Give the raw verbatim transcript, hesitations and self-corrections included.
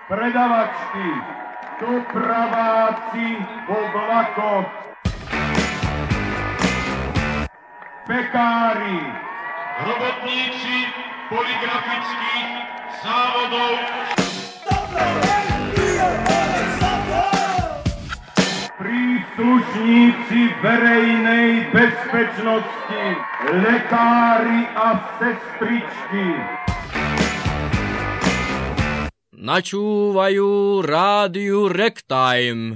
predavačky, dopraváci vo vlakoch, pekári, robotníci poligrafických závodov, príslušníci verejnej bezpečnosti, lekári a sestričky. Načúvajú rádiu Ragtime.